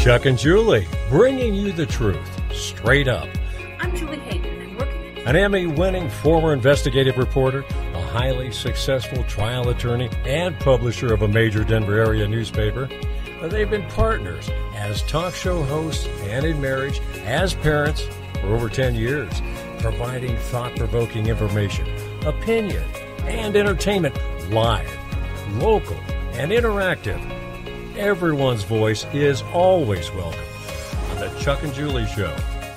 Chuck and Julie, bringing you the truth, straight up. I'm Julie Hayden, and working An Emmy-winning former investigative reporter, a highly successful trial attorney, and publisher of a major Denver area newspaper. They've been partners as talk show hosts and in marriage, as parents for over 10 years, providing thought-provoking information, opinion, and entertainment live, local, and interactive. Everyone's voice is always welcome on the Chuck and Julie Show.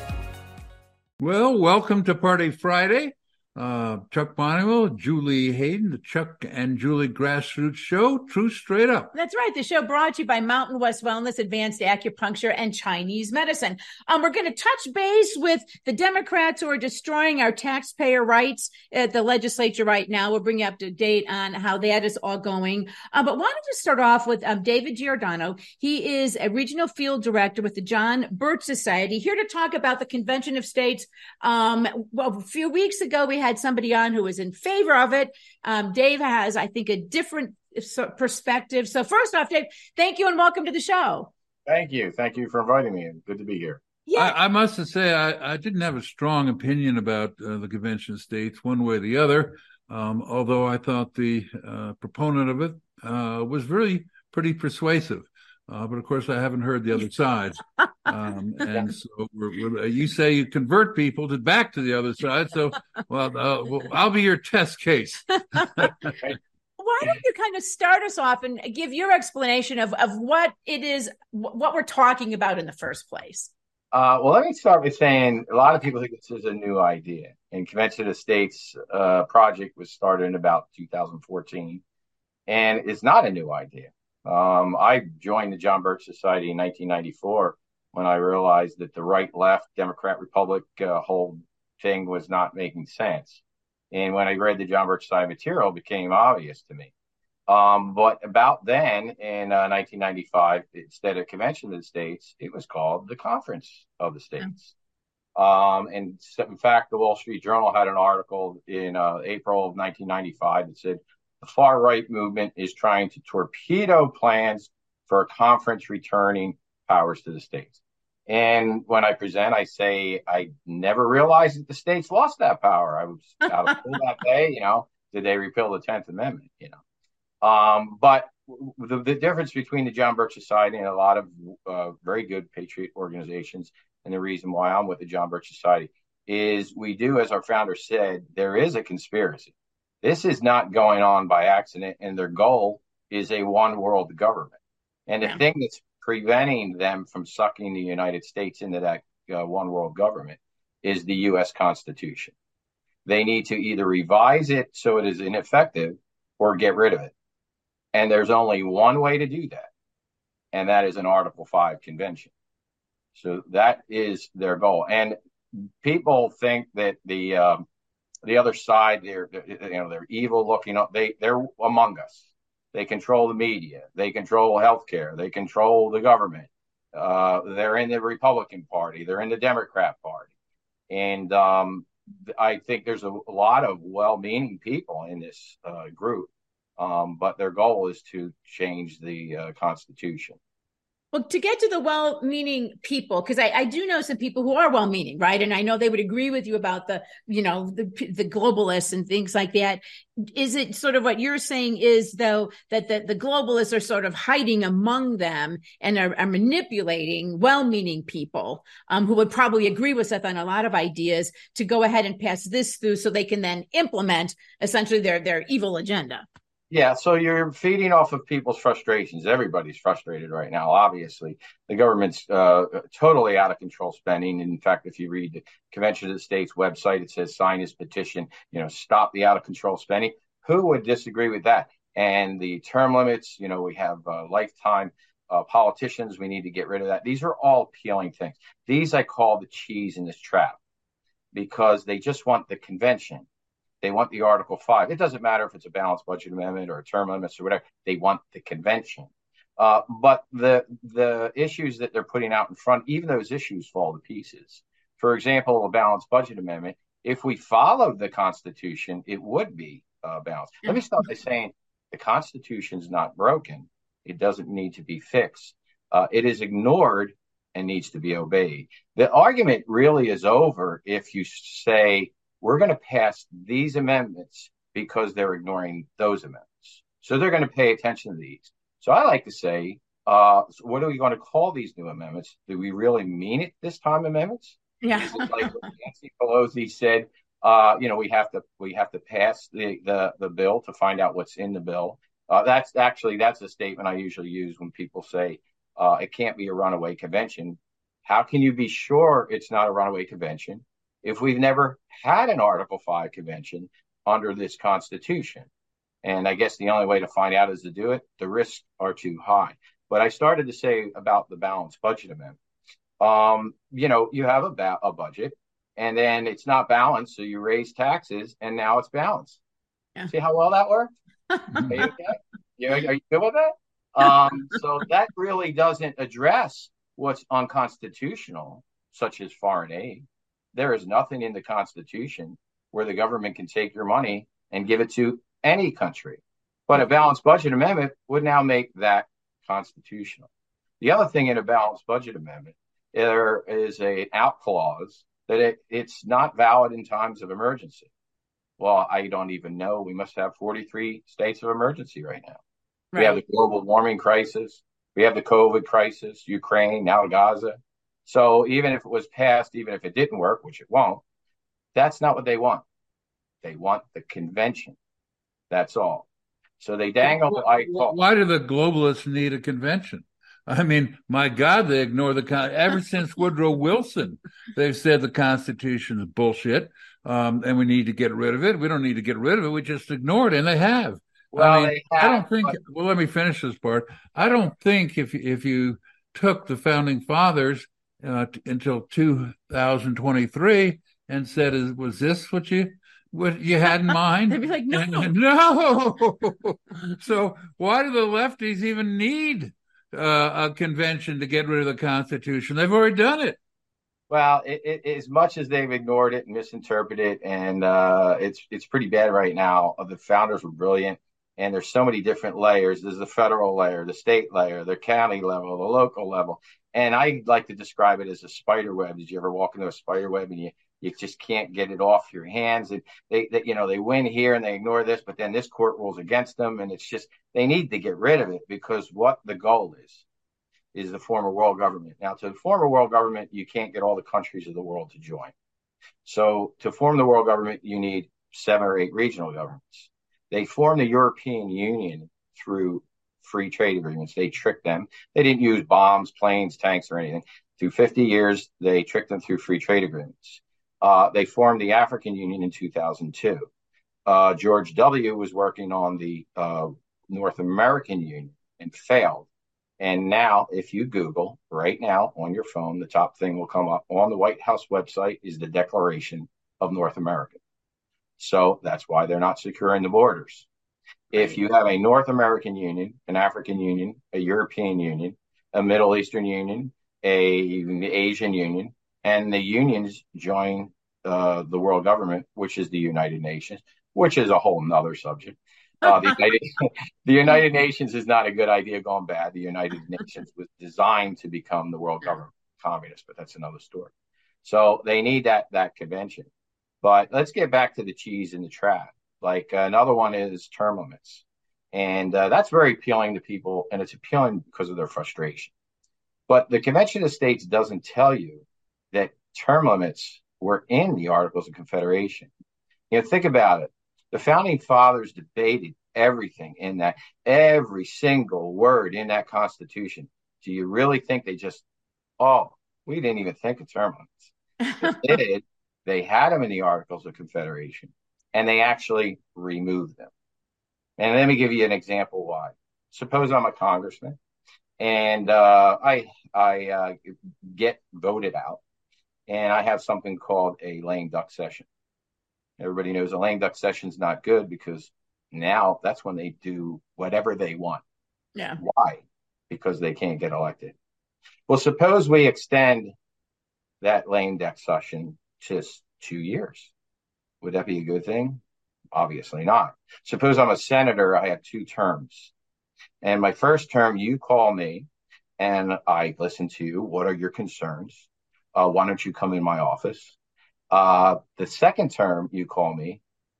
Well, welcome to Party Friday. Chuck Bonniwell, Julie Hayden, the Chuck and Julie Grassroots Show, Truth Straight Up. That's right. The show brought to you by Mountain West Wellness, Advanced Acupuncture, and Chinese Medicine. We're going to touch base with the Democrats who are destroying our taxpayer rights at the legislature right now. We'll bring you up to date on how that is all going. But wanted to start off with David Giordano. He is a regional field director with the John Birch Society, here to talk about the Convention of States. Well, a few weeks ago, we had somebody on who was in favor of it. Dave has, I think, a different perspective. So first off, Dave, thank you and welcome to the show. Thank you. Thank you for inviting me. Good to be here. Yeah. I must say, I didn't have a strong opinion about the Convention of States one way or the other, although I thought the proponent of it was really pretty persuasive. But of course, I haven't heard the other side. And so you say you convert people back to the other side. So, well, I'll be your test case. Why don't you kind of start us off and give your explanation of what it is, what we're talking about in the first place? Well, let me start with saying a lot of people think this is a new idea. And Convention of States project was started in about 2014, and it's not a new idea. I joined the John Birch Society in 1994 when I realized that the right-left Democrat-Republic whole thing was not making sense. And when I read the John Birch Society material, it became obvious to me. But about then, in 1995, instead of Convention of the States, it was called the Conference of the States. And in fact, the Wall Street Journal had an article in April of 1995 that said, the far-right movement is trying to torpedo plans for a conference returning powers to the states. And when I present, I say, I never realized that the states lost that power. I was out of school that day, did they repeal the 10th Amendment, But the difference between the John Birch Society and a lot of very good patriot organizations, and the reason why I'm with the John Birch Society, is we do, as our founder said, there is a conspiracy. This is not going on by accident, and their goal is a one world government. And the thing that's preventing them from sucking the United States into that one world government is the U.S. Constitution. They need to either revise it so it is ineffective or get rid of it. And there's only one way to do that, and that is an Article 5 convention. So that is their goal. And people think that the other side, they're evil looking up. They're among us. They control the media. They control healthcare. They control the government. They're in the Republican Party. They're in the Democrat Party. And I think there's a lot of well-meaning people in this group, but their goal is to change the Constitution. Well, to get to the well-meaning people, because I do know some people who are well-meaning, right? And I know they would agree with you about the globalists and things like that. Is it sort of what you're saying is, though, that the globalists are sort of hiding among them and are manipulating well-meaning people who would probably agree with us on a lot of ideas to go ahead and pass this through so they can then implement essentially their evil agenda? Yeah, so you're feeding off of people's frustrations. Everybody's frustrated right now, obviously. The government's totally out of control spending. In fact, if you read the Convention of the States website, it says sign this petition, stop the out of control spending. Who would disagree with that? And the term limits, we have lifetime politicians. We need to get rid of that. These are all appealing things. These I call the cheese in this trap, because they just want the convention. They want the Article 5. It doesn't matter if it's a balanced budget amendment or term limits or whatever. They want the convention. But the issues that they're putting out in front, even those issues fall to pieces. For example, a balanced budget amendment, if we followed the Constitution, it would be balanced. Let me start by saying the Constitution's not broken. It doesn't need to be fixed. It is ignored and needs to be obeyed. The argument really is over if you say we're going to pass these amendments because they're ignoring those amendments. So they're going to pay attention to these. So I like to say, so what are we going to call these new amendments? Do we really mean it this time, amendments? Yeah. Is it like what Nancy Pelosi said? We have to pass the bill to find out what's in the bill. That's a statement I usually use when people say it can't be a runaway convention. How can you be sure it's not a runaway convention if we've never had an Article 5 convention under this Constitution? And I guess the only way to find out is to do it. The risks are too high. But I started to say about the balanced budget amendment. You have a budget, and then it's not balanced, so you raise taxes, and now it's balanced. Yeah. See how well that worked? Are you okay? Are you good with that? So that really doesn't address what's unconstitutional, such as foreign aid. There is nothing in the Constitution where the government can take your money and give it to any country. But a balanced budget amendment would now make that constitutional. The other thing in a balanced budget amendment, there is an out clause that it's not valid in times of emergency. Well, I don't even know. We must have 43 states of emergency right now. Right. We have the global warming crisis. We have the COVID crisis, Ukraine, now Gaza. So even if it was passed, even if it didn't work, which it won't, that's not what they want. They want the convention. That's all. So they dangle. Why do the globalists need a convention? I mean, my God, they ignore ever since Woodrow Wilson, they've said the Constitution is bullshit, and we need to get rid of it. We don't need to get rid of it. We just ignore it, and they have. Well, I don't think. Well, let me finish this part. I don't think if you took the founding fathers until 2023 and said, "Was this what you had in mind?" They'd be like, "No, no." So why do the lefties even need a convention to get rid of the Constitution? They've already done it. Well, as much as they've ignored it and misinterpreted it, and it's pretty bad right now. The founders were brilliant, and there's so many different layers. There's the federal layer, the state layer, the county level, the local level, and I like to describe it as a spider web. Did you ever walk into a spider web and you just can't get it off your hands? And they win here and they ignore this, but then this court rules against them, and it's just they need to get rid of it because what the goal is the form of world government. Now, to form a world government, you can't get all the countries of the world to join. So to form the world government, you need 7 or 8 regional governments. They formed the European Union through free trade agreements. They tricked them. They didn't use bombs, planes, tanks, or anything. Through 50 years, they tricked them through free trade agreements. They formed the African Union in 2002. George W. was working on the North American Union and failed. And now, if you Google right now on your phone, the top thing will come up on the White House website is the Declaration of North America. So that's why they're not securing the borders. If you have a North American Union, an African Union, a European Union, a Middle Eastern Union, an Asian Union, and the unions join the world government, which is the United Nations, which is a whole nother subject. The United Nations is not a good idea going bad. The United Nations was designed to become the world government, communist, but that's another story. So they need that convention. But let's get back to the cheese in the trap. Like another one is term limits. And that's very appealing to people, and it's appealing because of their frustration. But the Convention of States doesn't tell you that term limits were in the Articles of Confederation. Think about it. The Founding Fathers debated everything in that, every single word in that Constitution. Do you really think they just, we didn't even think of term limits? They did. They had them in the Articles of Confederation, and they actually removed them. And let me give you an example why. Suppose I'm a congressman, and I get voted out, and I have something called a lame duck session. Everybody knows a lame duck session is not good because now that's when they do whatever they want. Yeah. Why? Because they can't get elected. Well, suppose we extend that lame duck session to 2 years. Would that be a good thing? Obviously not. Suppose I'm a senator. I have 2 terms. And my first term, you call me and I listen to you. What are your concerns? Why don't you come in my office? The second term you call me,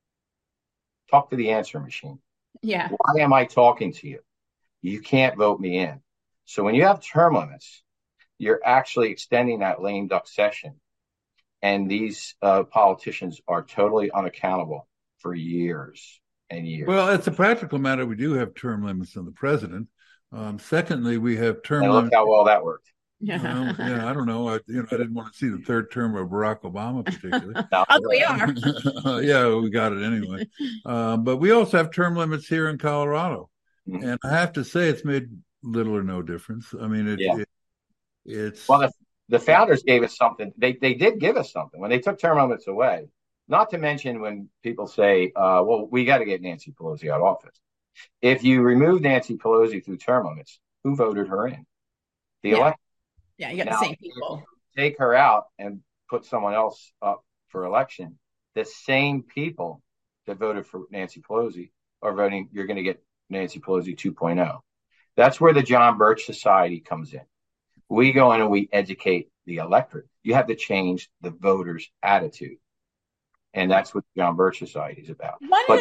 talk to the answer machine. Yeah. Why am I talking to you? You can't vote me in. So when you have term limits, you're actually extending that lame duck session. And these politicians are totally unaccountable for years and years. Well, it's a practical matter. We do have term limits on the president. Secondly, we have term and limits. Look how well that worked. Well, yeah, I don't know. I didn't want to see the third term of Barack Obama, particularly. We are. Yeah, we got it anyway. But we also have term limits here in Colorado, and I have to say it's made little or no difference. I mean, it's well, the founders gave us something. They did give us something when they took term limits away. Not to mention when people say, "Well, we got to get Nancy Pelosi out of office." If you remove Nancy Pelosi through term limits, who voted her in? The election. Yeah, you got the same people. Take her out and put someone else up for election. The same people that voted for Nancy Pelosi are voting. You're going to get Nancy Pelosi 2.0. That's where the John Birch Society comes in. We go in and we educate the electorate. You have to change the voters' attitude. And that's what the John Birch Society is about. One of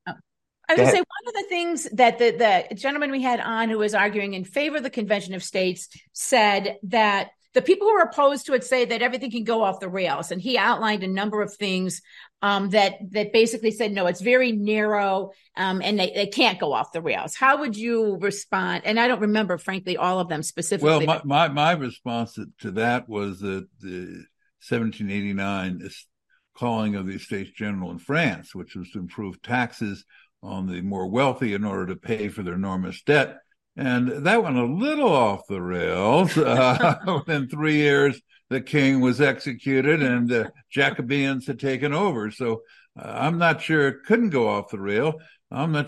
the things that the gentleman we had on who was arguing in favor of the Convention of States said that the people who are opposed to it say that everything can go off the rails. And he outlined a number of things that basically said, no, it's very narrow and they can't go off the rails. How would you respond? And I don't remember, frankly, all of them specifically. Well, my response to that was that the 1789 calling of the Estates General in France, which was to improve taxes on the more wealthy in order to pay for their enormous debt. And that went a little off the rails. Within 3 years, the king was executed and Jacobins had taken over. So I'm not sure it couldn't go off the rail. I'm not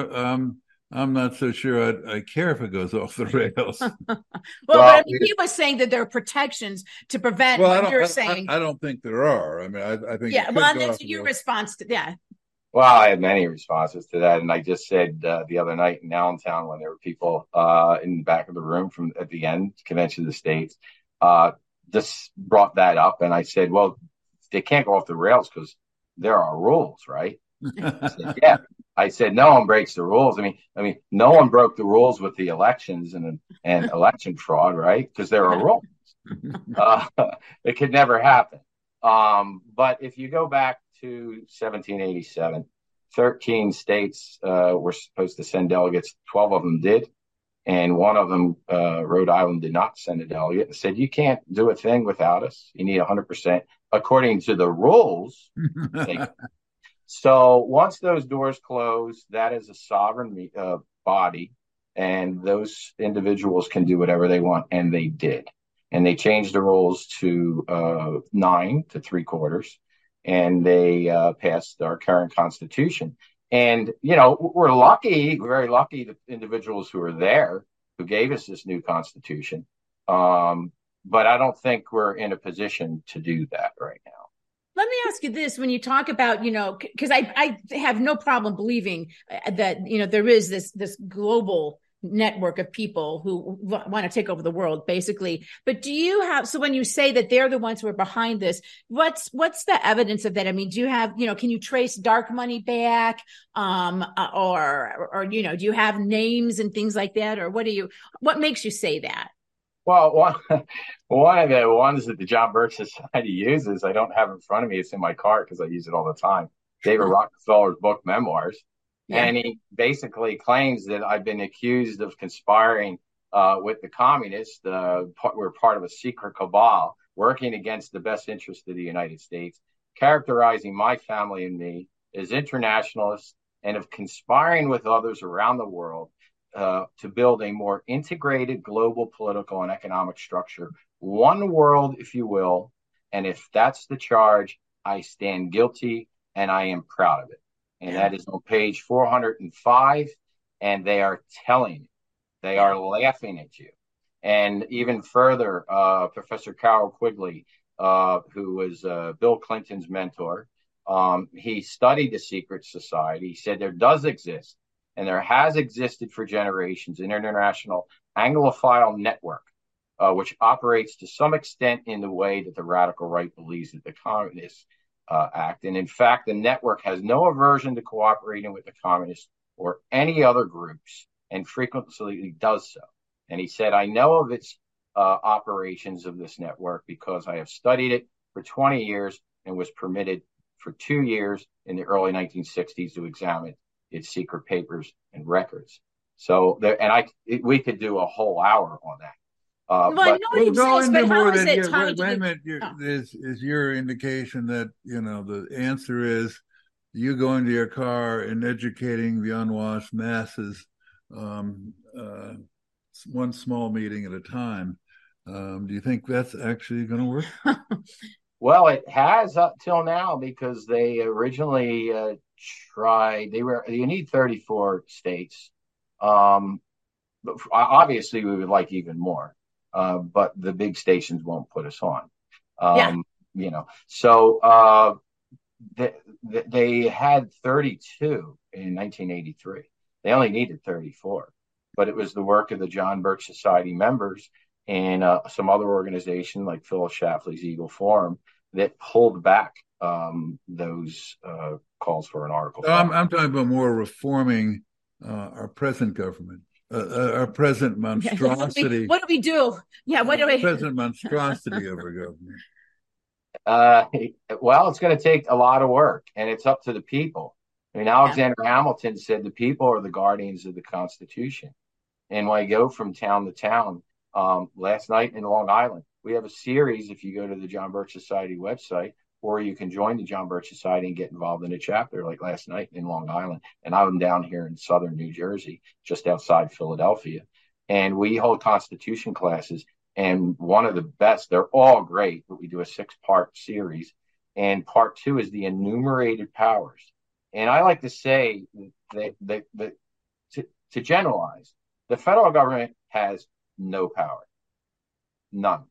so sure I care if it goes off the rails. But he was saying that there are protections to prevent what you're saying. I don't think there are. I mean, I think. Yeah, well, that's your response to that. Well, I had many responses to that, and I just said the other night in Allentown when there were people in the back of the room from at the end, Convention of the States, just brought that up, and I said, well, they can't go off the rails because there are rules, right? I said, yeah. I said, no one breaks the rules. I mean, no one broke the rules with the elections and election fraud, right? Because there are rules. It could never happen. But if you go back to 1787, 13 states were supposed to send delegates. 12 of them did. And one of them, Rhode Island, did not send a delegate and said, you can't do a thing without us. You need 100% according to the rules. So once those doors close, that is a sovereign body, and those individuals can do whatever they want, and they did. And they changed the rules to 9 3/4, and they passed our current Constitution. And, we're lucky, very lucky, the individuals who are there who gave us this new Constitution. But I don't think we're in a position to do that right now. Let me ask you this: when you talk about, because I have no problem believing that, there is this global network of people who want to take over the world, basically. But do you have, so when you say that they're the ones who are behind this, what's the evidence of that? I mean, do you have, can you trace dark money back? Or, do you have names and things like that? Or what makes you say that? Well, one of the ones that the John Birch Society uses, I don't have in front of me. It's in my car because I use it all the time. David Rockefeller's book, Memoirs. Yeah. And he basically claims that I've been accused of conspiring with the communists. We're part of a secret cabal working against the best interest of the United States, characterizing my family and me as internationalists and of conspiring with others around the world to build a more integrated global political and economic structure. One world, if you will. And if that's the charge, I stand guilty and I am proud of it. And that is on page 405. And they are telling you, they are laughing at you. And even further, Professor Carroll Quigley, who was Bill Clinton's mentor, he studied the secret society. He said there does exist and there has existed for generations an international Anglophile network, which operates to some extent in the way that the radical right believes that the communists act. And in fact, the network has no aversion to cooperating with the communists or any other groups, and frequently does so. And he said, I know of its operations of this network because I have studied it for 20 years and was permitted for 2 years in the early 1960s to examine its secret papers and records. So we could do a whole hour on that. But how is it tied to is your indication that, the answer is you go into your car and educating the unwashed masses, one small meeting at a time. Do you think that's actually going to work? Well, it has up till now, because they originally tried. You need 34 states. But obviously, we would like even more. But the big stations won't put us on. So they had 32 in 1983. They only needed 34, but it was the work of the John Birch Society members and some other organization like Phyllis Schlafly's Eagle Forum that pulled back those calls for an article. I'm talking about more reforming our present government. Our present monstrosity. What do we do? Yeah, what do we? Present monstrosity of our government. Well, it's going to take a lot of work, and it's up to the people. I mean, Alexander Hamilton said the people are the guardians of the Constitution. And when I go from town to town, last night in Long Island, we have a series. If you go to the John Birch Society website, or you can join the John Birch Society and get involved in a chapter, like last night in Long Island. And I'm down here in southern New Jersey, just outside Philadelphia. And we hold Constitution classes. And one of the best, they're all great, but we do a 6-part series. And part 2 is the enumerated powers. And I like to say that to generalize, the federal government has no power, none,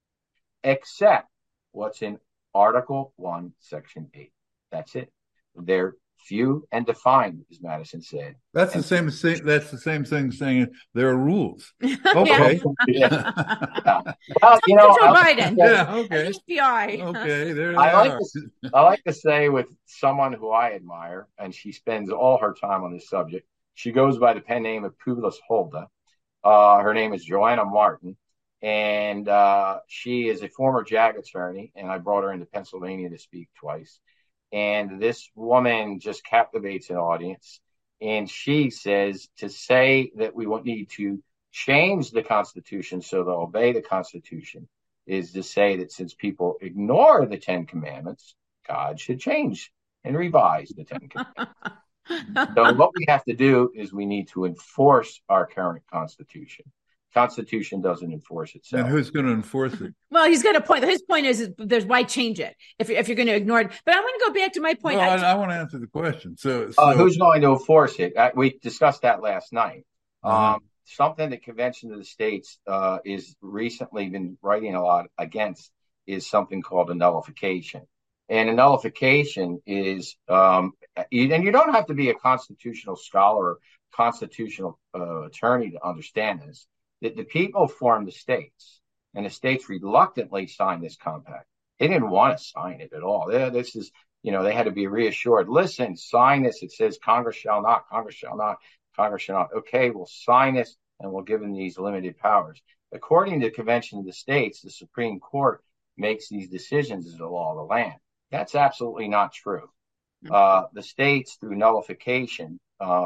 except what's in Article 1, Section 8. That's it. They're few and defined, as Madison said. That's the same thing. That's the same thing saying there are rules. Okay. Yeah. Well, Joe Biden. Yeah. Okay. HBI. Okay. There I like to say with someone who I admire, and she spends all her time on this subject. She goes by the pen name of Publius Hulda. Her name is Joanna Martin. And she is a former JAG attorney, and I brought her into Pennsylvania to speak twice. And this woman just captivates an audience. And she says to say that we won't need to change the Constitution so they'll obey the Constitution is to say that since people ignore the 10 Commandments, God should change and revise the 10 Commandments. So what we have to do is we need to enforce our current Constitution. Constitution doesn't enforce itself. And who's going to enforce it? Well, he's got a point. His point is there's why change it if you're going to ignore it. But I want to go back to my point. Well, I want to answer the question. So who's going to enforce it? We discussed that last night. Something the Convention of the States is recently been writing a lot against is something called a nullification. And a nullification is, and you don't have to be a constitutional scholar or constitutional attorney to understand this, that the people formed the states, and the states reluctantly signed this compact. They didn't want to sign it at all. This is, they had to be reassured. Listen, sign this. It says Congress shall not, Congress shall not, Congress shall not. Okay, we'll sign this, and we'll give them these limited powers. According to the Convention of the States, the Supreme Court makes these decisions as the law of the land. That's absolutely not true. The states, through nullification,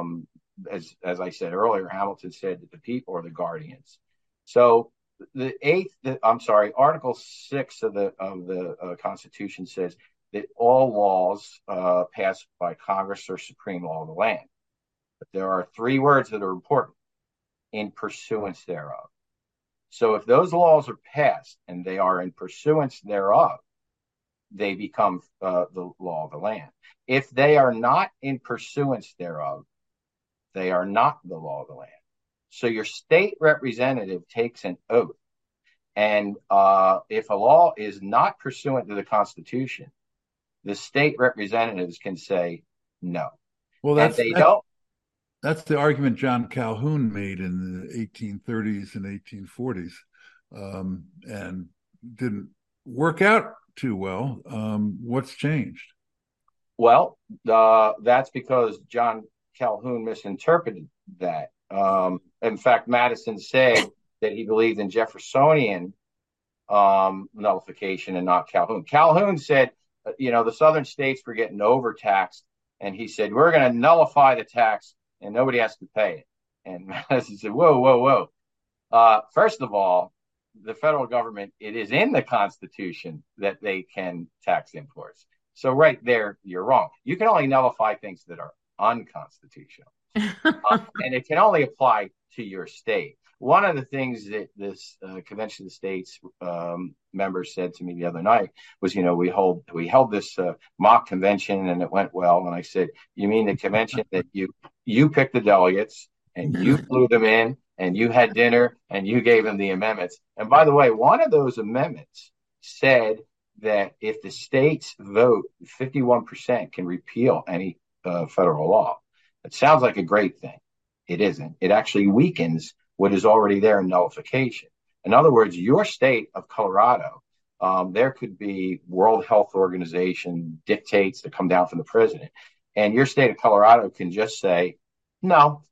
as I said earlier, Hamilton said that the people are the guardians. So Article 6 of the Constitution says that all laws passed by Congress are supreme law of the land. But there are 3 words that are important: in pursuance thereof. So if those laws are passed and they are in pursuance thereof, they become the law of the land. If they are not in pursuance thereof, they are not the law of the land. So your state representative takes an oath. And if a law is not pursuant to the Constitution, the state representatives can say no. Well, don't. That's the argument John Calhoun made in the 1830s and 1840s, and didn't work out too well. What's changed? Well, that's because John Calhoun misinterpreted that. In fact, Madison said that he believed in Jeffersonian nullification and not Calhoun. Calhoun said, the southern states were getting overtaxed, and he said, we're going to nullify the tax and nobody has to pay it. And Madison said, whoa, whoa, whoa. First of all, the federal government, it is in the Constitution that they can tax imports. So right there, you're wrong. You can only nullify things that are unconstitutional. And it can only apply to your state. One of the things that this Convention of the States members said to me the other night was, we held this mock convention and it went well. And I said, you mean the convention that you picked the delegates and you flew them in and you had dinner and you gave them the amendments? And by the way, one of those amendments said that if the states vote, 51% can repeal any federal law. It sounds like a great thing. It isn't. It actually weakens what is already there in nullification. In other words, your state of Colorado, there could be World Health Organization dictates that come down from the president, and your state of Colorado can just say, no,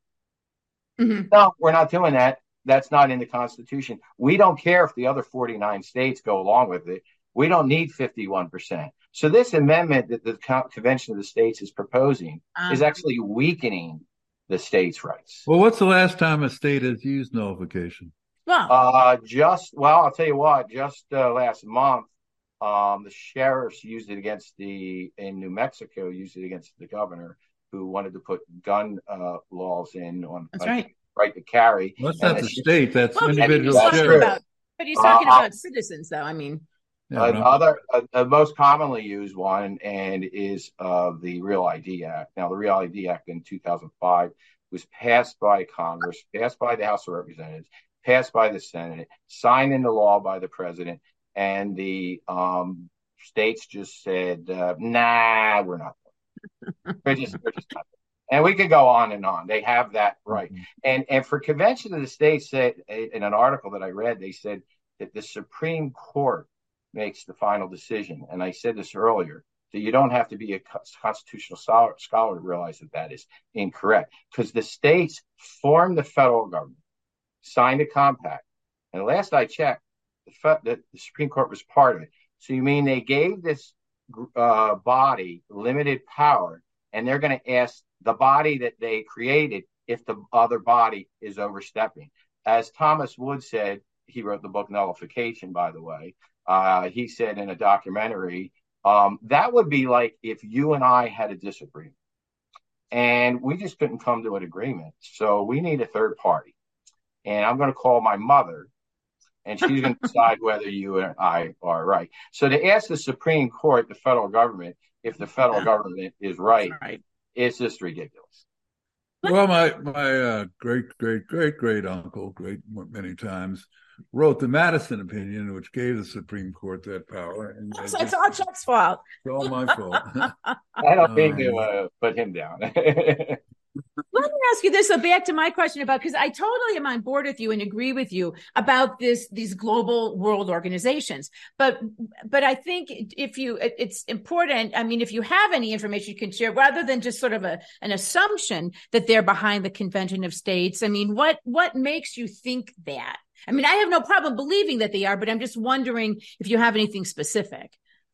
no, we're not doing that. That's not in the Constitution. We don't care if the other 49 states go along with it. We don't need 51%. So this amendment that the Convention of the States is proposing is actually weakening the states' rights. Well, what's the last time a state has used nullification? Well, I'll tell you what, just last month, the sheriffs used it in New Mexico, used it against the governor who wanted to put gun laws in on right to carry. Well, that's not the state, that's individual sheriff. But he's talking about citizens, though. I mean, most commonly used one and is the Real ID Act. Now, the Real ID Act in 2005 was passed by Congress, passed by the House of Representatives, passed by the Senate, signed into law by the president, and the states just said, "Nah, we're not." We're just not. And we could go on and on. They have that right. And for Convention of the States, in an article that I read, they said that the Supreme Court makes the final decision. And I said this earlier, that you don't have to be a constitutional scholar to realize that is incorrect, because the states formed the federal government, signed a compact. And last I checked, the Supreme Court was part of it. So you mean they gave this body limited power, and they're going to ask the body that they created if the other body is overstepping. As Thomas Wood said, he wrote the book Nullification, by the way. He said in a documentary, that would be like if you and I had a disagreement and we just couldn't come to an agreement. So we need a third party. And I'm going to call my mother, and she's going to decide whether you and I are right. So to ask the Supreme Court, the federal government, if the federal government is right, it's just ridiculous. Well, my great uncle, many times, wrote the Madison opinion, which gave the Supreme Court that power. And it's all Chuck's fault. It's all my fault. I don't mean to put him down. Let me ask you this, so back to my question about, because I totally am on board with you and agree with you about these global world organizations. But I think it's important. I mean, if you have any information you can share, rather than just sort of an assumption that they're behind the Convention of States. I mean, what makes you think that? I mean, I have no problem believing that they are, but I'm just wondering if you have anything specific.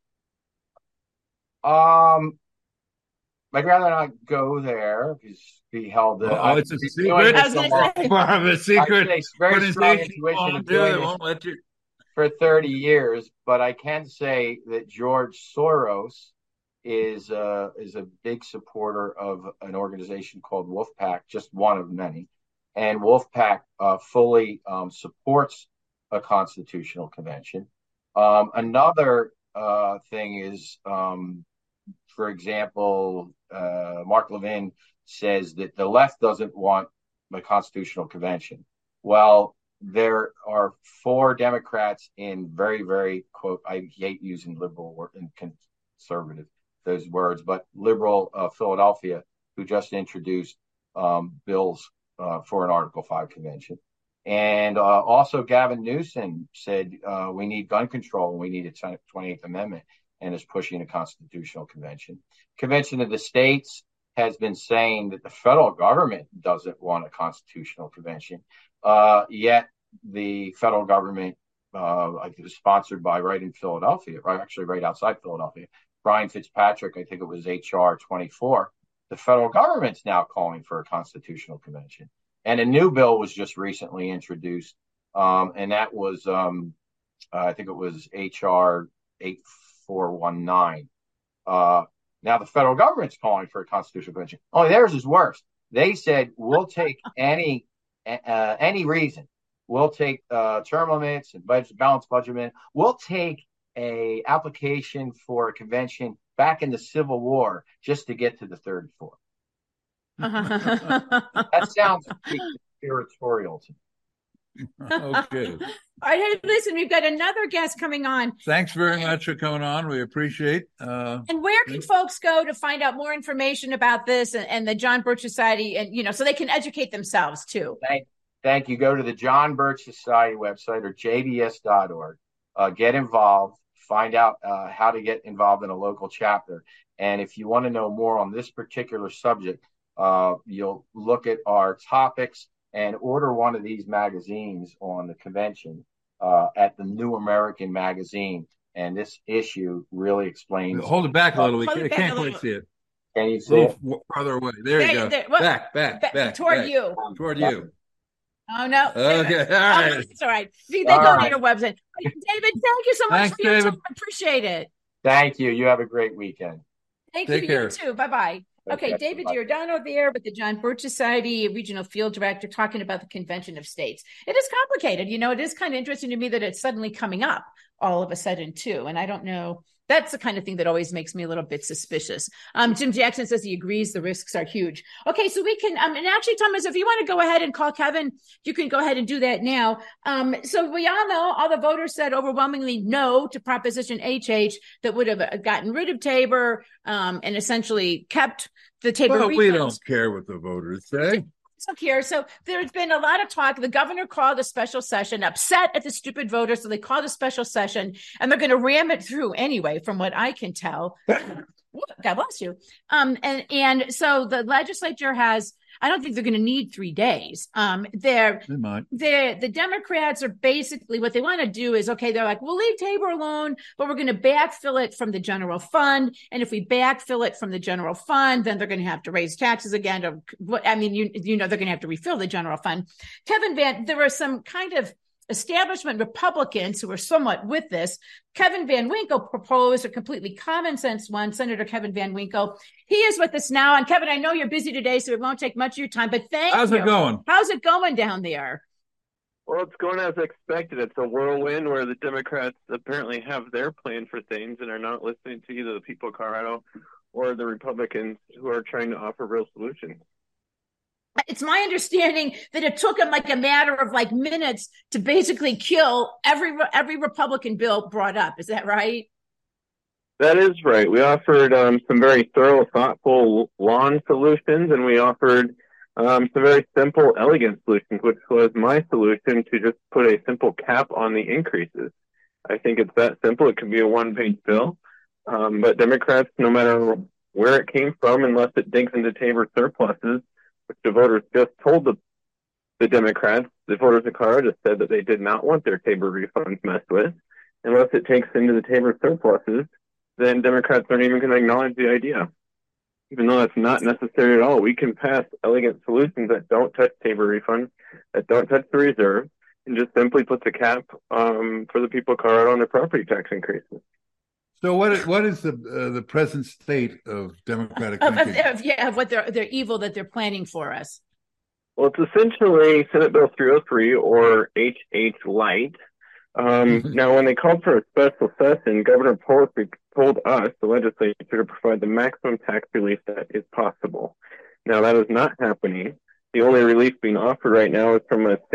I'd rather not go there because he held the. It's a secret. A secret. Very strong intuition of doing won't let you for 30 years, but I can say that George Soros is a big supporter of an organization called Wolfpack, just one of many, and Wolfpack fully supports a constitutional convention. Another thing is. For example, Mark Levin says that the left doesn't want a constitutional convention. Well, there are 4 Democrats in very, very, quote, I hate using liberal and conservative, those words, but liberal Philadelphia, who just introduced bills for an Article 5 convention. And also Gavin Newsom said we need gun control. We need a 28th Amendment, and is pushing a constitutional convention. Convention of the States has been saying that the federal government doesn't want a constitutional convention. Yet the federal government, I think it was sponsored by right in Philadelphia, actually right outside Philadelphia, Brian Fitzpatrick, I think it was HR 24. The federal government's now calling for a constitutional convention. And a new bill was just recently introduced, and that was, I think it was HR 8419. Now the federal government's calling for a constitutional convention. Only theirs is worse. They said we'll take any reason. We'll take term limits and balanced budget. We'll take a application for a convention back in the Civil War just to get to the third floor. That sounds conspiratorial to me. Okay. All right, hey, listen, we've got another guest coming on. Thanks very much for coming on. We appreciate. And where can folks go to find out more information about this and the John Birch Society, and so they can educate themselves too? Thank you. Go to the John Birch Society website or jbs.org. Get involved. Find out how to get involved in a local chapter. And if you want to know more on this particular subject, you'll look at our topics and order one of these magazines on the convention at the New American Magazine. And this issue really explains. Hold it back a little. We can't quite see it. Can you see it? Farther away. There you go. Back. Toward you. Toward you. Oh, no. Okay. All right. It's all right. They go to your website. David, thank you so much for your time. I appreciate it. Thank you. You have a great weekend. Thank you. You too. Bye-bye. Okay, David Giordano there with the John Birch Society, Regional Field Director, talking about the Convention of States. It is complicated. It is kind of interesting to me that it's suddenly coming up all of a sudden, too. And I don't know. That's the kind of thing that always makes me a little bit suspicious. Jim Jackson says he agrees the risks are huge. Okay, so we can, and actually, Thomas, if you want to go ahead and call Kevin, you can go ahead and do that now. So we all know all the voters said overwhelmingly no to Proposition HH that would have gotten rid of Tabor and essentially kept the Tabor refunds. We don't care what the voters say. Don't care. So there's been a lot of talk. The governor called a special session, upset at the stupid voters. So they called a special session and they're going to ram it through anyway, from what I can tell. God bless you. And so the legislature has, I don't think they're going to need 3 days. The Democrats are basically, what they want to do is, okay, they're like, we'll leave Tabor alone, but we're going to backfill it from the general fund. And if we backfill it from the general fund, then they're going to have to raise taxes again. They're going to have to refill the general fund. There were some kind of establishment Republicans who were somewhat with this. Kevin Van Winkle proposed a completely common sense one, Senator Kevin Van Winkle. He is with us now. And Kevin, I know you're busy today, so it won't take much of your time, but thank you. How's it going? How's it going down there? Well, it's going as expected. It's a whirlwind where the Democrats apparently have their plan for things and are not listening to either the people of Colorado or the Republicans who are trying to offer real solutions. It's my understanding that it took them like a matter of like minutes to basically kill every Republican bill brought up. Is that right? That is right. We offered some very thorough, thoughtful lawn solutions, and we offered some very simple, elegant solutions, which was my solution to just put a simple cap on the increases. I think it's that simple. It could be a one-page bill. But Democrats, no matter where it came from, unless it digs into Tabor surpluses, which the voters just told the Democrats, the voters of Colorado just said that they did not want their Tabor refunds messed with. Unless it takes into the Tabor surpluses, then Democrats aren't even going to acknowledge the idea. Even though that's not necessary at all, we can pass elegant solutions that don't touch Tabor refunds, that don't touch the reserve, and just simply put the cap for the people of Colorado on their property tax increases. So what is the present state of Democratic thinking? Of what their evil that they're planning for us? Well, it's essentially Senate Bill 303 or HH Light. Now, when they called for a special session, Governor Polis told us, the legislature, to provide the maximum tax relief that is possible. Now, that is not happening. The only relief being offered right now is from a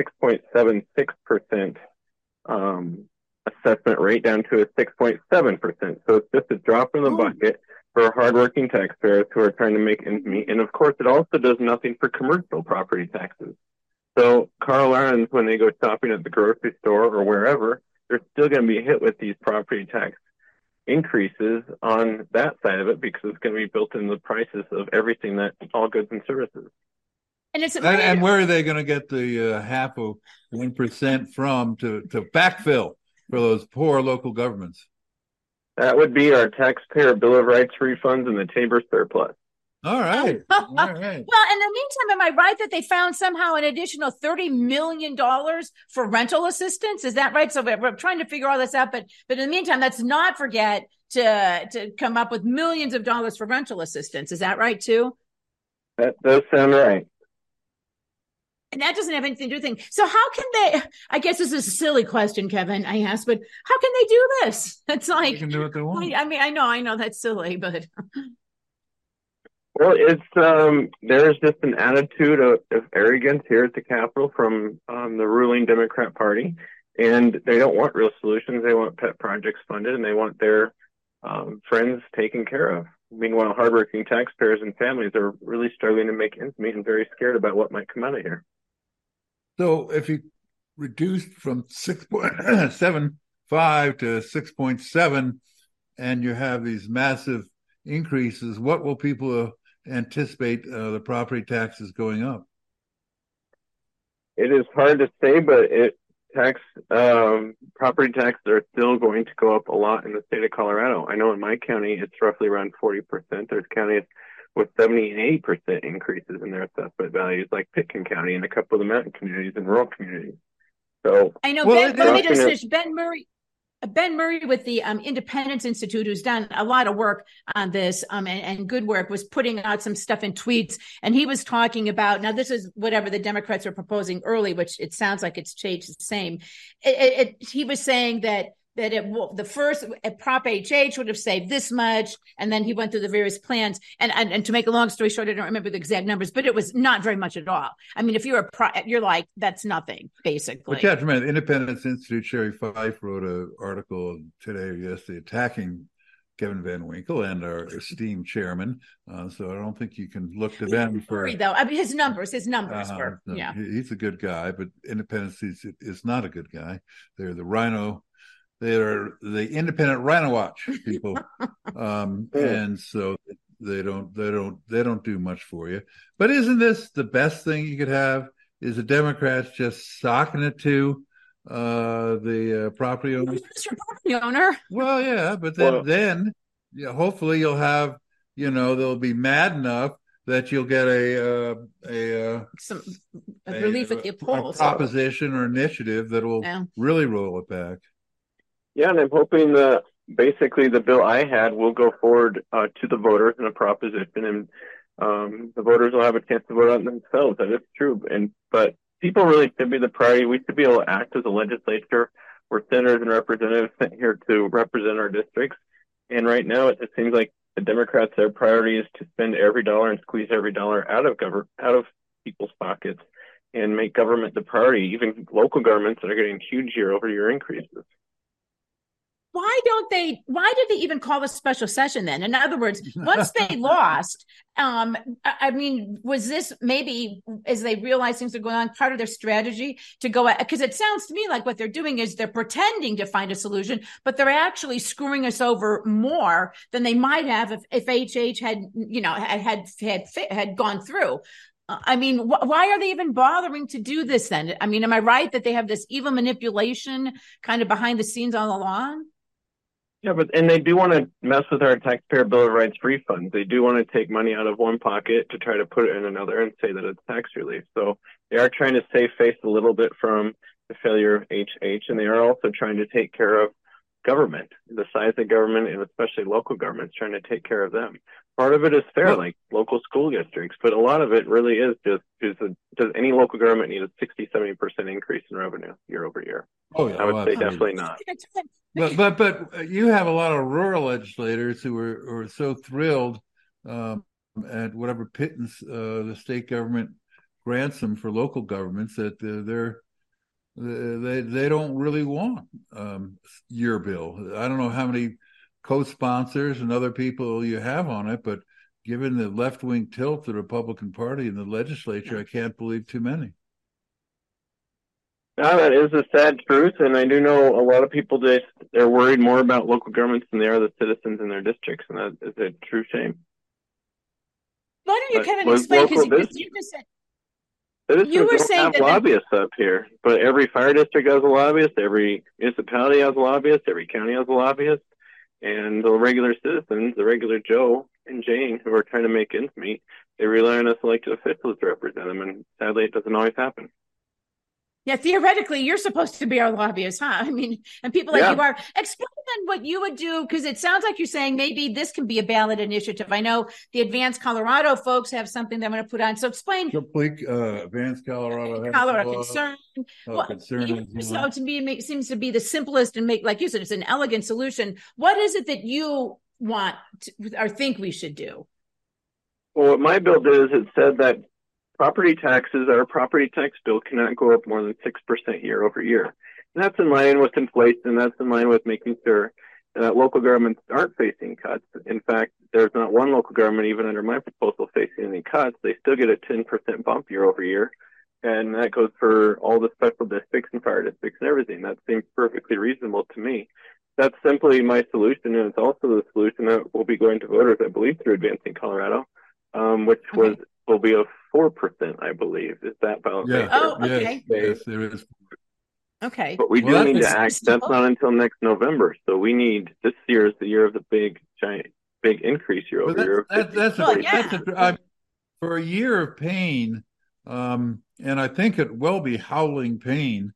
6.76% assessment rate down to a 6.7%. So it's just a drop in the bucket for hardworking taxpayers who are trying to make ends meet. And of course, it also does nothing for commercial property taxes. So Carl Arons, when they go shopping at the grocery store or wherever, they're still going to be hit with these property tax increases on that side of it because it's going to be built into the prices of everything, that all goods and services. And where are they going to get the half of 1% from to backfill for those poor local governments? That would be our taxpayer Bill of Rights refunds and the Tabor surplus. All right. All right. Well, in the meantime, am I right that they found somehow an additional $30 million for rental assistance? Is that right? So we're trying to figure all this out. But in the meantime, let's not forget to come up with millions of dollars for rental assistance. Is that right, too? That does sound right. And that doesn't have anything to do with things. So how can they, I guess this is a silly question, Kevin, I asked, but how can they do this? It's like, they can do what they want. I mean, I know that's silly, but. Well, it's there's just an attitude of arrogance here at the Capitol from the ruling Democrat Party, and they don't want real solutions. They want pet projects funded, and they want their friends taken care of. Meanwhile, hardworking taxpayers and families are really struggling to make ends meet and very scared about what might come out of here. So if you reduced from 6.75 to 6.7 and you have these massive increases, what will people anticipate the property taxes going up? It is hard to say, but property taxes are still going to go up a lot in the state of Colorado. I know in my county, it's roughly around 40%. There's counties with 70 and 80% increases in their assessment values, like Pitkin County and a couple of the mountain communities and rural communities. So I know, let me just finish. Ben Murray with the Independence Institute, who's done a lot of work on this and good work, was putting out some stuff in tweets. And he was talking about, now this is whatever the Democrats are proposing early, which it sounds like it's changed the same. He was saying that the first Prop HH would have saved this much, and then he went through the various plans. And to make a long story short, I don't remember the exact numbers, but it was not very much at all. I mean, if you're you're like, that's nothing, basically. But yeah, remember, the Independence Institute, Sherry Fife wrote an article today or yesterday attacking Kevin Van Winkle and our esteemed chairman. So I don't think you can look to them for. Though, I mean, his numbers. No, yeah, he's a good guy, but Independence is not a good guy. They're the rhino. They're the independent Rhino Watch people, and so they don't do much for you. But isn't this the best thing you could have? Is the Democrats just socking it to the property owners? Mr. Property owner. Well, yeah, but then hopefully you'll have they'll be mad enough that you'll get a relief at the polls, a proposition or initiative that will really roll it back. Yeah, and I'm hoping that basically the bill I had will go forward to the voters in a proposition, and the voters will have a chance to vote on themselves. That is true. But people really should be the priority. We should be able to act as a legislature. We're senators and representatives sent here to represent our districts. And right now, it seems like the Democrats, their priority is to spend every dollar and squeeze every dollar out of people's pockets and make government the priority, even local governments that are getting huge year-over-year increases. Why did they even call a special session then? In other words, once they lost, I mean, was this maybe, as they realized things are going on, part of their strategy to go at, because it sounds to me like what they're doing is they're pretending to find a solution, but they're actually screwing us over more than they might have if HH had gone through. I mean, why are they even bothering to do this then? I mean, am I right that they have this evil manipulation kind of behind the scenes all along? Yeah, and they do want to mess with our taxpayer Bill of Rights refunds. They do want to take money out of one pocket to try to put it in another and say that it's tax relief. So they are trying to save face a little bit from the failure of HH, and they are also trying to take care of government, the size of government, and especially local governments, trying to take care of them. Part of it is fair, like local school districts, but a lot of it really is just, does any local government need a 60-70% increase in revenue year over year? Oh, yeah. I would say definitely not. But you have a lot of rural legislators who are so thrilled at whatever pittance the state government grants them for local governments that they don't really want your bill. I don't know how many co-sponsors and other people you have on it, but given the left-wing tilt of the Republican Party in the legislature, I can't believe too many. No, that is a sad truth, and I do know a lot of people they're worried more about local governments than they are the citizens in their districts, and that is a true shame. Why don't you, Kevin, explain? Because you just said you were saying that lobbyists up here, but every fire district has a lobbyist, every municipality has a lobbyist, every county has a lobbyist, and the regular citizens, the regular Joe and Jane who are trying to make ends meet, they rely on us elected officials to represent them, and sadly, it doesn't always happen. Yeah, theoretically, you're supposed to be our lobbyist, huh? I mean, and people like you are. Explain then what you would do, because it sounds like you're saying maybe this can be a ballot initiative. I know the Advanced Colorado folks have something they're going to put on. So explain. Advanced Colorado. Colorado Concern. Concern. So to me, it seems to be the simplest and like you said, it's an elegant solution. What is it that you want or think we should do? Well, what my bill did is it said that property taxes, our property tax bill cannot go up more than 6% year over year. And that's in line with inflation. That's in line with making sure that local governments aren't facing cuts. In fact, there's not one local government, even under my proposal, facing any cuts. They still get a 10% bump year over year. And that goes for all the special districts and fire districts and everything. That seems perfectly reasonable to me. That's simply my solution. And it's also the solution that will be going to voters, I believe, through Advancing Colorado, which will be a 4%, I believe. Is that ballot? Yeah. Oh, okay. Yes, there is. Okay. But we do need to act. That's not until next November. So we need, this year is the year of the big increase year over year. For a year of pain, and I think it will be howling pain,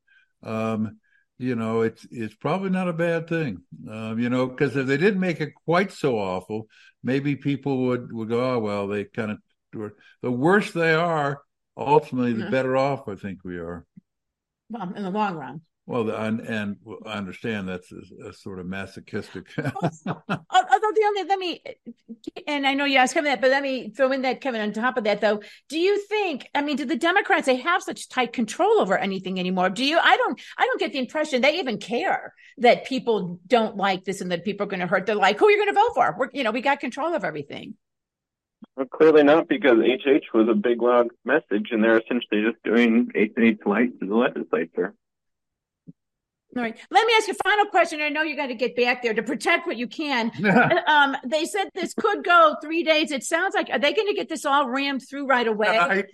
it's probably not a bad thing, because if they didn't make it quite so awful, maybe people would go, oh, well, they kind of, the worse they are, ultimately, the better off I think we are. Well, in the long run. Well, and I understand that's a sort of masochistic. Although and I know you asked Kevin that, but let me throw in that, Kevin, on top of that, though, do you think, do the Democrats, they have such tight control over anything anymore? I don't get the impression they even care that people don't like this and that people are going to hurt. They're like, who are you going to vote for? We got control of everything. Well, clearly not, because HH was a big, loud message, and they're essentially just doing HH light to the legislature. All right. Let me ask you a final question. I know you got to get back there to protect what you can. They said this could go 3 days. It sounds like, are they going to get this all rammed through right away?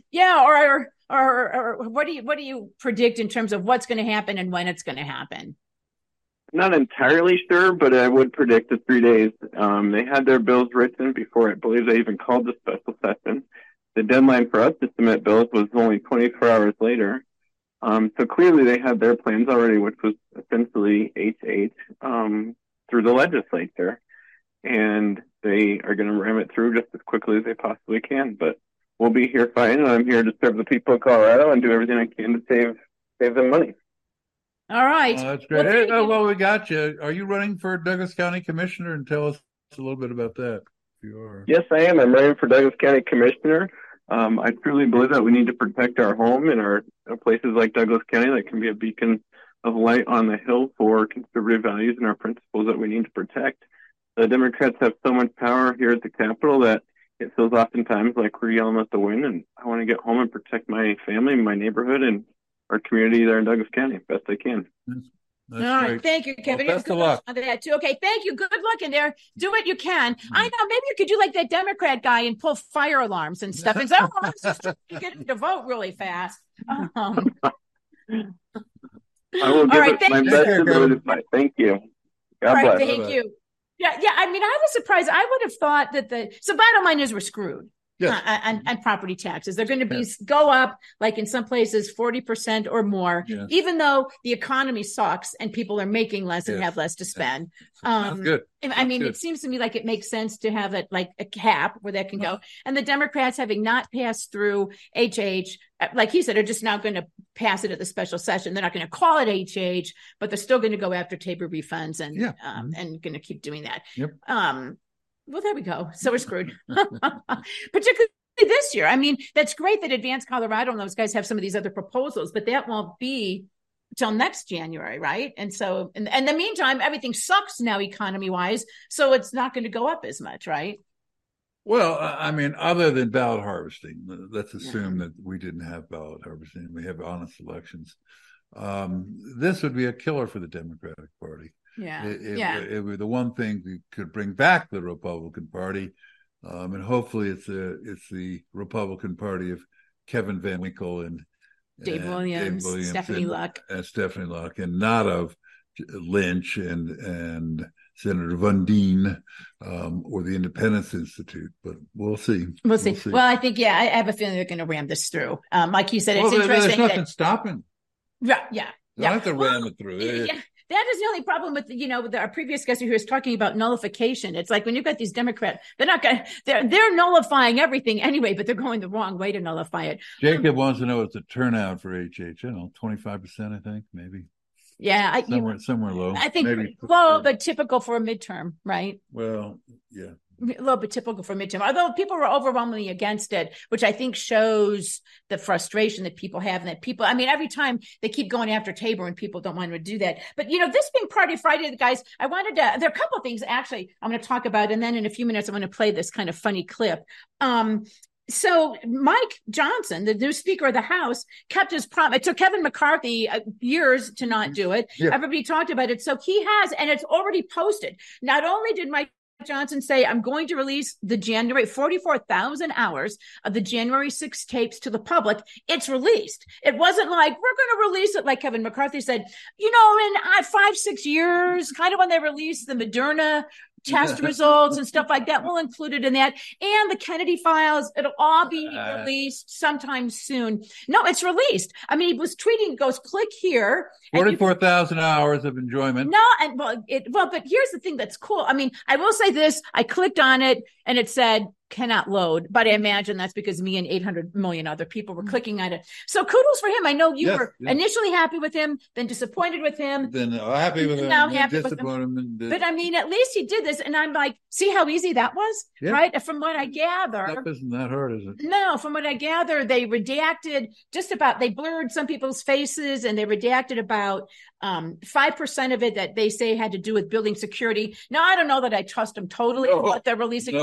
Or what do you predict in terms of what's going to happen and when it's going to happen? Not entirely sure, but I would predict the 3 days. They had their bills written before I believe they even called the special session. The deadline for us to submit bills was only 24 hours later. So clearly they had their plans already, which was essentially HH through the legislature. And they are going to ram it through just as quickly as they possibly can. But we'll be here fighting, and I'm here to serve the people of Colorado and do everything I can to save them money. All right. That's great. Well, we got you. Are you running for Douglas County Commissioner? And tell us a little bit about that. If you are. Yes, I am. I'm running for Douglas County Commissioner. I truly believe that we need to protect our home and our places like Douglas County that can be a beacon of light on the hill for conservative values and our principles that we need to protect. The Democrats have so much power here at the Capitol that it feels oftentimes like we're yelling at the wind, and I want to get home and protect my family, my neighborhood, and our community there in Douglas County best I can. That's all right. Great. Thank you, Kevin. Well, best of luck. On that too. Okay, thank you. Good luck in there. Do what you can. I know, maybe you could do like that Democrat guy and pull fire alarms and stuff and say, let's just get him to vote really fast. I will give it my best to do it. Thank you. God bless. Thank you. Yeah. I was surprised. I would have thought that bottom line is we're screwed. Yes. On property taxes. They're going to go up, like in some places, 40% or more, even though the economy sucks and people are making less and have less to spend. That's good. It seems to me like it makes sense to have it like a cap where that can go. And the Democrats, having not passed through HH, like he said, are just now going to pass it at the special session. They're not going to call it HH, but they're still going to go after Tabor refunds and going to keep doing that. Yep. Well, there we go. So we're screwed. Particularly this year. That's great that Advanced Colorado and those guys have some of these other proposals, but that won't be till next January, right? And so, in the meantime, everything sucks now economy-wise, so it's not going to go up as much, right? Well, I mean, other than ballot harvesting, let's assume that we didn't have ballot harvesting. We have honest elections. This would be a killer for the Democratic Party. It would be the one thing that could bring back the Republican Party, and hopefully it's the Republican Party of Kevin Van Winkle and Dave Williams, Stephanie Luck, and not of Lynch and Senator Van Deen or the Independence Institute. But we'll see. We'll see. Well, I think I have a feeling they're going to ram this through. Like you said, it's interesting. There's nothing stopping. Yeah. You don't have to ram it through. Yeah. That is the only problem with, with our previous guest who was talking about nullification. It's like when you've got these Democrats, they're nullifying everything anyway, but they're going the wrong way to nullify it. Jacob wants to know what's the turnout for HHL, 25%, I think, maybe. Yeah. Somewhere low. I think maybe low, but typical for a midterm, right? Well, yeah. A little bit typical for midterm, although people were overwhelmingly against it, which I think shows the frustration that people have, and that people, I mean, every time they keep going after Tabor and people don't want to do that. But, this being Party Friday, guys, there are a couple of things actually I'm going to talk about. And then in a few minutes, I'm going to play this kind of funny clip. So Mike Johnson, the new Speaker of the House, kept his promise. It took Kevin McCarthy years to not do it. Yeah. Everybody talked about it. So he has, and it's already posted. Not only did Mike Johnson say, I'm going to release the 44,000 hours of the January 6 tapes to the public. It's released. It wasn't like, we're going to release it like Kevin McCarthy said, in 5-6 years, kind of when they released the Moderna test results and stuff like that. We'll include it in that. And the Kennedy files, it'll all be released sometime soon. No, it's released. I mean, he was tweeting, goes, click here. 44,000 hours of enjoyment. No, but here's the thing that's cool. I mean, I will say this, I clicked on it and it said, cannot load, but I imagine that's because me and 800 million other people were clicking on it. So kudos for him. I know you were initially happy with him, then disappointed with him, then happy with him, now happy with him. But I mean, at least he did this, and I'm like, see how easy that was, right? From what I gather, that isn't that hard, is it? No, from what I gather, they redacted they blurred some people's faces, and they redacted about 5% of it that they say had to do with building security. Now, I don't know that I trust them totally, what they're releasing.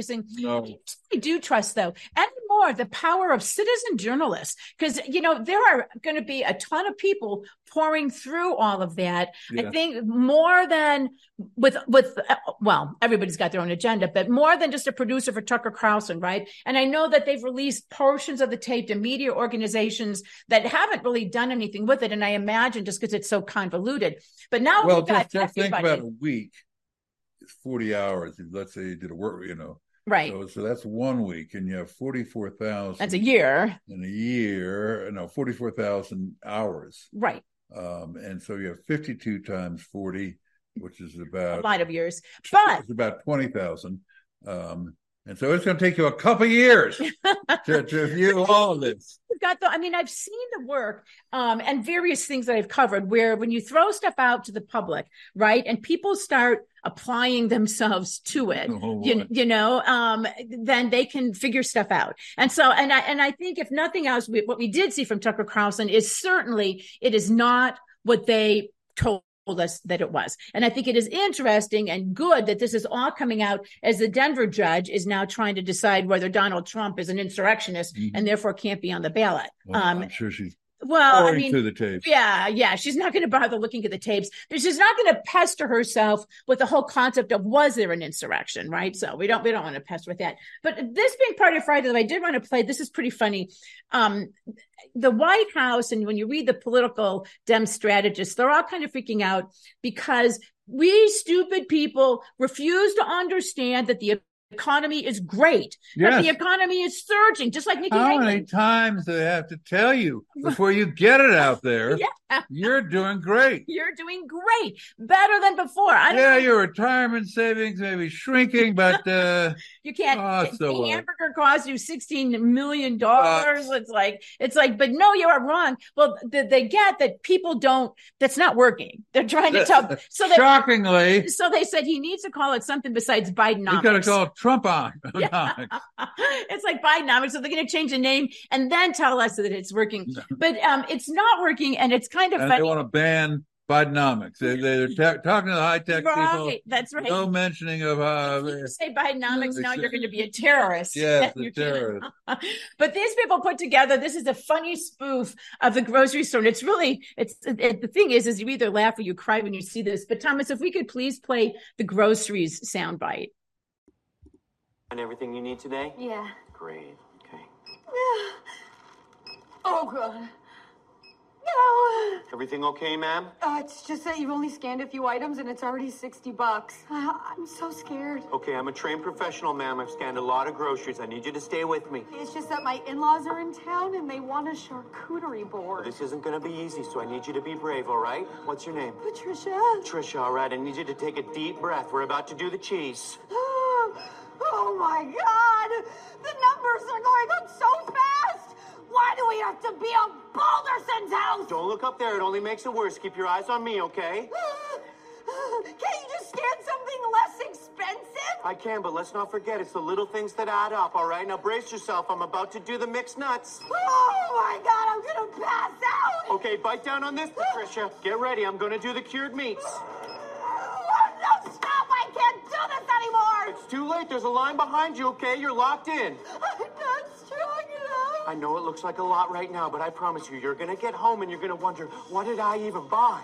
I do trust, though, and more the power of citizen journalists, because there are going to be a ton of people pouring through all of that. I think more than with everybody's got their own agenda, but more than just a producer for Tucker Carlson, right? And I know that they've released portions of the tape to media organizations that haven't really done anything with it, and I imagine just because it's so convoluted. But now, just think about a week. It's 40 hours. Let's say you did a work, Right. So that's 1 week, and you have 44,000. That's a year. In a year, 44,000 hours. Right. And so you have 52 times 40, which is about a lot of years. But it's about 20,000. And so it's going to take you a couple of years to view all of this. I've seen the work and various things that I've covered where when you throw stuff out to the public, right, and people start applying themselves to it, then they can figure stuff out. And so, and I think if nothing else, what we did see from Tucker Carlson is certainly it is not what they told us that it was. And I think it is interesting and good that this is all coming out as the Denver judge is now trying to decide whether Donald Trump is an insurrectionist and therefore can't be on the ballot. Well, I'm sure she's to the tapes. Yeah. She's not going to bother looking at the tapes. She's not going to pester herself with the whole concept of was there an insurrection, right? So we don't want to pester with that. But this being Party Friday, I did want to play. This is pretty funny. The White House, and when you read the political Dem strategists, they're all kind of freaking out because we stupid people refuse to understand that the economy is great. Yes. The economy is surging, just like Nikki Haley. How many times do they have to tell you before you get it out there? You're doing great. You're doing great. Better than before. Your retirement savings may be shrinking, but you can't. The hamburger costs you $16 million. It's like, but no, you are wrong. Well, they get that people don't. That's not working. They're trying to tell. Shockingly. So they said he needs to call it something besides Bidenomics. You got to call it Trumponomics. It's like Bidenomics. So they're going to change the name and then tell us that it's working. But it's not working, and it's kind kind of and funny. they want to ban Bidenomics. They're talking to the high-tech people. That's right. No mentioning of if you say Bidenomics, now you're going to be a terrorist. Yes, a terrorist. But these people put together, this is a funny spoof of the grocery store. And the thing is you either laugh or you cry when you see this. But Thomas, if we could please play the groceries soundbite. And everything you need today? Yeah. Great. Okay. Oh, God. No. Everything okay, ma'am? It's just that you've only scanned a few items and it's already $60. I'm so scared. Okay, I'm a trained professional, ma'am. I've scanned a lot of groceries. I need you to stay with me. It's just that my in-laws are in town and they want a charcuterie board. This isn't going to be easy, so I need you to be brave, all right? What's your name? Patricia. Trisha, all right. I need you to take a deep breath. We're about to do the cheese. Oh, my God. The numbers are going up so fast. Why do we have to be at Balderson's house? Don't look up there. It only makes it worse. Keep your eyes on me, okay? Can't you just scan something less expensive? I can, but let's not forget, it's the little things that add up, all right? Now brace yourself. I'm about to do the mixed nuts. Oh, my God, I'm going to pass out. Okay, bite down on this, Patricia. Get ready. I'm going to do the cured meats. No, stop. I can't do this anymore. It's too late. There's a line behind you, okay? You're locked in. I'm not strong enough. I know it looks like a lot right now, but I promise you, you're going to get home and you're going to wonder, what did I even buy?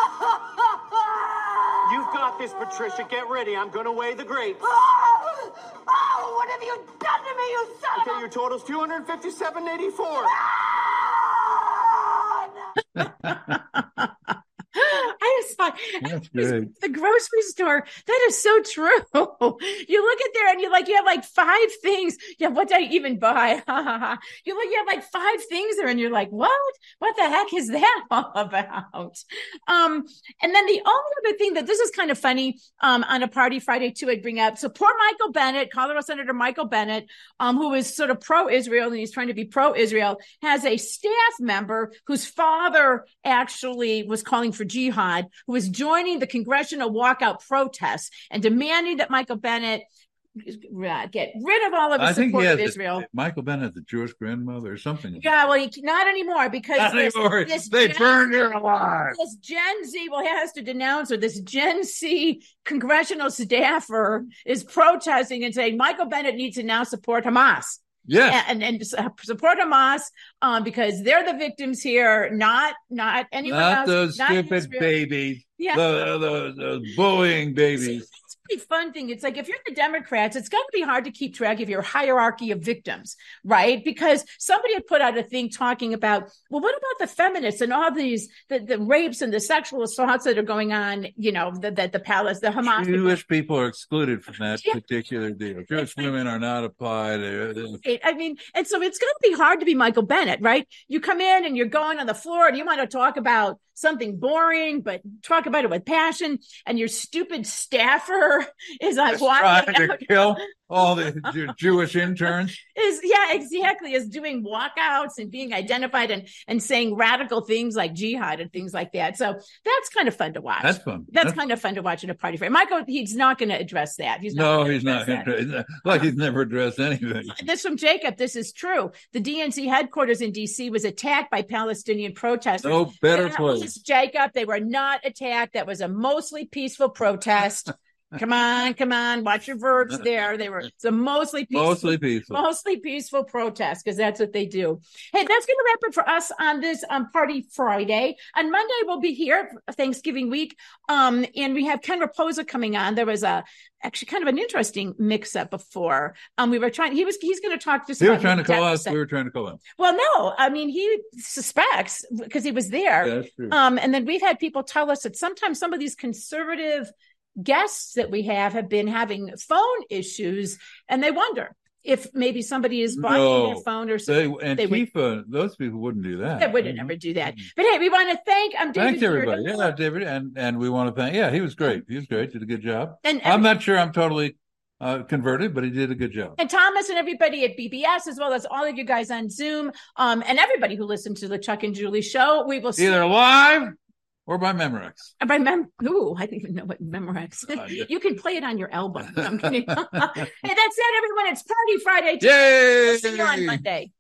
You've got this, Patricia. Get ready. I'm going to weigh the grapes. Oh, what have you done to me, you son of a... Okay, your total's $257.84. I just thought, That's great. the grocery store, that is so true. You look at there and you have like 5 things. Yeah, what did I even buy? You have like 5 things there and you're like, what? What the heck is that all about? And then the only other thing that this is kind of funny, on a Party Friday too, I'd bring up. So poor Michael Bennet, Colorado Senator Michael Bennet, who is sort of pro-Israel and he's trying to be pro-Israel, has a staff member whose father actually was calling for jihad, who was joining the congressional walkout protests and demanding that Michael Bennet get rid of all of his support of Israel. Michael Bennet, the Jewish grandmother or something. Yeah, well, not anymore because they burned her alive. This Gen Z, he has to denounce her. This Gen Z congressional staffer is protesting and saying Michael Bennet needs to now support Hamas. Yes. And support Hamas because they're the victims here, not anyone else. Not those stupid babies. Yeah. The bullying babies. It's a pretty fun thing. It's like if you're the Democrats, it's going to be hard to keep track of your hierarchy of victims, right? Because somebody had put out a thing talking about, well, what about the feminists and all these, the rapes and the sexual assaults that are going on, the Hamas. Jewish people are excluded from that particular deal. Jewish women are not applied. I mean, and so it's going to be hard to be Michael Bennet, right? You come in and you're going on the floor and you want to talk about something boring, but talk about it with passion. And your stupid staffer is like trying to kill all the Jewish interns. Is doing walkouts and being identified and saying radical things like jihad and things like that. So that's kind of fun to watch. That's fun. That's kind of fun to watch in a party fair. Michael, he's not going to address that. He's not. Like he's never addressed anything. This from Jacob. This is true. The DNC headquarters in D.C. was attacked by Palestinian protesters. No better place. Jacob, they were not attacked. That was a mostly peaceful protest. Come on. Watch your verbs there. It's a mostly peaceful protest because that's what they do. Hey, that's going to wrap it for us on this Party Friday. On Monday, we'll be here Thanksgiving week. And we have Ken Raposa coming on. There was actually kind of an interesting mix-up before. We were trying. He's going to talk just. He was trying to call us. We were trying to call him. Well, no, I mean he suspects because he was there. Yeah, that's true. And then we've had people tell us that sometimes some of these conservative guests that we have been having phone issues, and they wonder if maybe somebody is blocking their phone or something. Those people wouldn't do that. They wouldn't ever do that. But hey, we want to thank David. Thanks everybody. Yeah, David, and we want to thank. Yeah, he was great. He was great. Did a good job. And I'm not sure I'm totally converted, but he did a good job. And Thomas and everybody at BBS, as well as all of you guys on Zoom, and everybody who listened to the Chuck and Julie show. We will see either live or by Memorex. I don't even know what Memorex is. You can play it on your album. I'm kidding. Hey, that's it, everyone. It's Party Friday. Yay! We'll see you on Monday.